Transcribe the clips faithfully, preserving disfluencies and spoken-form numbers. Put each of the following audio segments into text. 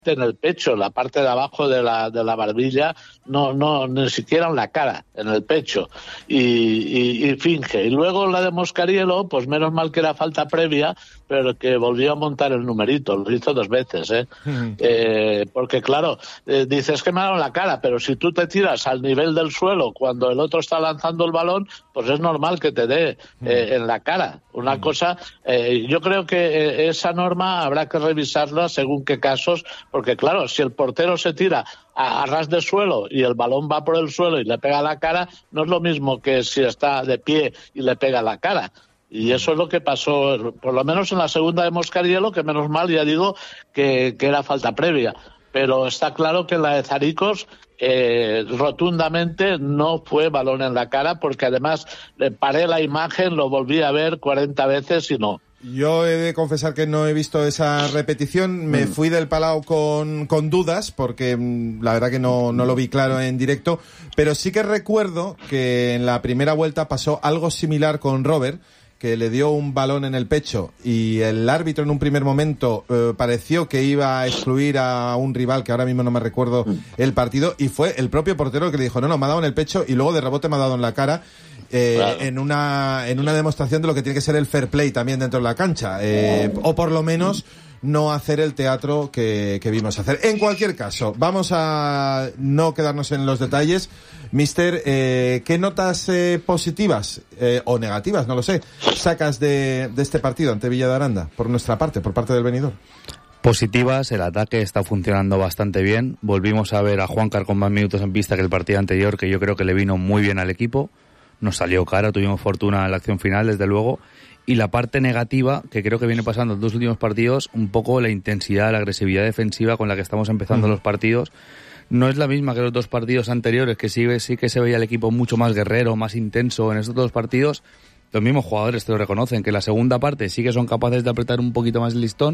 en el pecho, la parte de abajo de la de la barbilla, no no ni siquiera en la cara, en el pecho, y, y, y finge. Y luego la de Moscariello, pues menos mal que era falta previa, pero que volvió a montar el numerito, lo hizo dos veces, ¿eh? Uh-huh. eh porque claro, eh, dices que me ha dado en la cara, pero si tú te tiras al nivel del suelo cuando el otro está lanzando el balón, pues es normal que te dé eh, en la cara. Una uh-huh. cosa, eh, yo creo que eh, esa norma habrá que revisarla según qué casos, porque claro, si el portero se tira a, a ras de suelo y el balón va por el suelo y le pega a la cara, no es lo mismo que si está de pie y le pega a la cara. Y eso es lo que pasó, por lo menos en la segunda de Moscariello, que menos mal, ya digo, que, que era falta previa. Pero está claro que en la de Zaricos eh, rotundamente no fue balón en la cara, porque además le paré la imagen, lo volví a ver cuarenta veces y no. Yo he de confesar que no he visto esa repetición, me fui del Palau con, con dudas, porque la verdad que no, no lo vi claro en directo, pero sí que recuerdo que en la primera vuelta pasó algo similar con Robert, que le dio un balón en el pecho y el árbitro en un primer momento eh, pareció que iba a excluir a un rival, que ahora mismo no me recuerdo el partido, y fue el propio portero que le dijo, no, no, me ha dado en el pecho y luego de rebote me ha dado en la cara. Eh, claro. en una en una demostración de lo que tiene que ser el fair play también dentro de la cancha, eh, o por lo menos no hacer el teatro que, que vimos hacer. En cualquier caso, vamos a no quedarnos en los detalles. Mister, eh, ¿qué notas eh, positivas eh, o negativas, no lo sé, sacas de, de este partido ante Villa de Aranda, por nuestra parte, por parte del Benidorm? Positivas, el ataque está funcionando bastante bien. Volvimos a ver a Juancar con más minutos en pista que el partido anterior, que yo creo que le vino muy bien al equipo. Nos salió caro, tuvimos fortuna en la acción final, desde luego. Y la parte negativa, que creo que viene pasando en los dos últimos partidos, un poco la intensidad, la agresividad defensiva con la que estamos empezando uh-huh. los partidos. No es la misma que los dos partidos anteriores, que sí, sí que se veía el equipo mucho más guerrero, más intenso en estos dos partidos. Los mismos jugadores te lo reconocen, que en la segunda parte sí que son capaces de apretar un poquito más el listón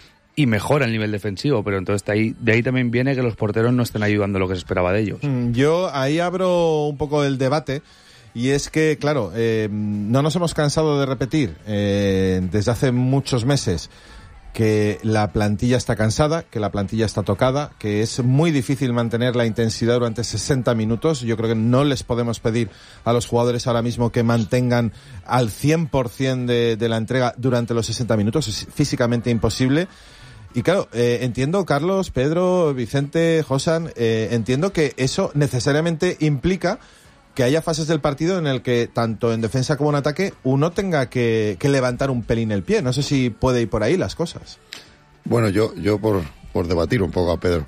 y mejora el nivel defensivo, pero entonces de ahí, de ahí también viene que los porteros no estén ayudando lo que se esperaba de ellos. Yo ahí abro un poco el debate. Y es que, claro, eh, no nos hemos cansado de repetir eh, desde hace muchos meses que la plantilla está cansada, que la plantilla está tocada, que es muy difícil mantener la intensidad durante sesenta minutos. Yo creo que no les podemos pedir a los jugadores ahora mismo que mantengan al cien por ciento de, de la entrega durante los sesenta minutos. Es físicamente imposible. Y claro, eh, entiendo, Carlos, Pedro, Vicente, Josan, eh, entiendo que eso necesariamente implica que haya fases del partido en el que, tanto en defensa como en ataque, uno tenga que, que levantar un pelín el pie. No sé si puede ir por ahí las cosas. Bueno, yo yo por, por debatir un poco a Pedro.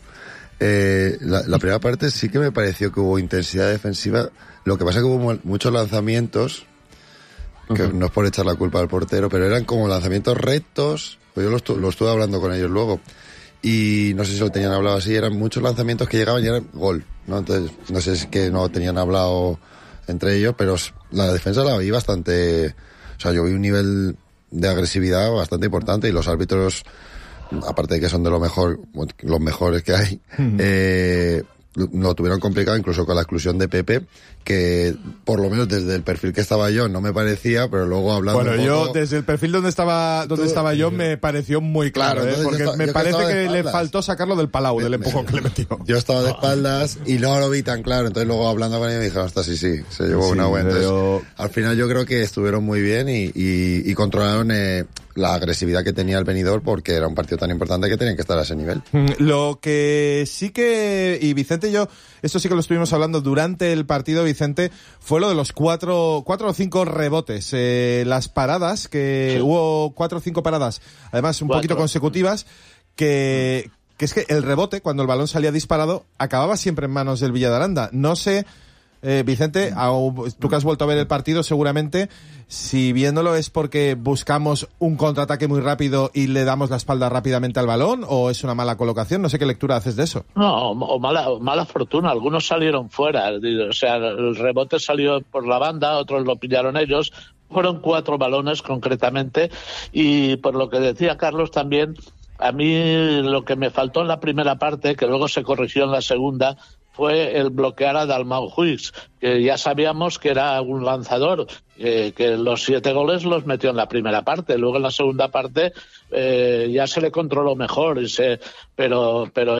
Eh, la, la primera parte sí que me pareció que hubo intensidad defensiva. Lo que pasa es que hubo muchos lanzamientos, que uh-huh. no es por echar la culpa al portero, pero eran como lanzamientos rectos. Pues yo lo, estu- lo estuve hablando con ellos luego. Y no sé si lo tenían hablado así, eran muchos lanzamientos que llegaban y eran gol, ¿no? Entonces, no sé si es que no tenían hablado entre ellos, pero la defensa la vi bastante, o sea, yo vi un nivel de agresividad bastante importante y los árbitros, aparte de que son de lo mejor, los mejores que hay, uh-huh. eh, lo tuvieron complicado, incluso con la exclusión de Pepe, que por lo menos desde el perfil que estaba yo no me parecía, pero luego hablando bueno, un poco, yo desde el perfil donde estaba donde tú, estaba yo me pareció muy claro, claro ¿eh? Porque estaba, me parece que, que le faltó sacarlo del Palau, me, del empujón me, que le metió. Yo estaba de espaldas y no lo vi tan claro, entonces luego hablando con él me dijeron, hasta sí, sí, se llevó sí, una buena. Pero... al final yo creo que estuvieron muy bien y, y, y controlaron eh, la agresividad que tenía el Benidorm, porque era un partido tan importante que tenían que estar a ese nivel. Lo que sí que, y Vicente y yo, esto sí que lo estuvimos hablando durante el partido, Vicente, fue lo de los cuatro, cuatro o cinco rebotes, eh, las paradas, que sí. hubo cuatro o cinco paradas, además un cuatro. poquito consecutivas, que, que es que el rebote, cuando el balón salía disparado, acababa siempre en manos del Villa de Aranda. No sé, eh, Vicente, tú que has vuelto a ver el partido, seguramente, si viéndolo es porque buscamos un contraataque muy rápido y le damos la espalda rápidamente al balón, o es una mala colocación. No sé qué lectura haces de eso. No, o mala, mala fortuna. Algunos salieron fuera. O sea, el rebote salió por la banda, otros lo pillaron ellos. Fueron cuatro balones concretamente. Y por lo que decía Carlos también, a mí lo que me faltó en la primera parte, que luego se corrigió en la segunda, fue el bloquear a Dalmau Huix, que ya sabíamos que era un lanzador, eh, que los siete goles los metió en la primera parte, luego en la segunda parte eh, ya se le controló mejor, y se, pero, pero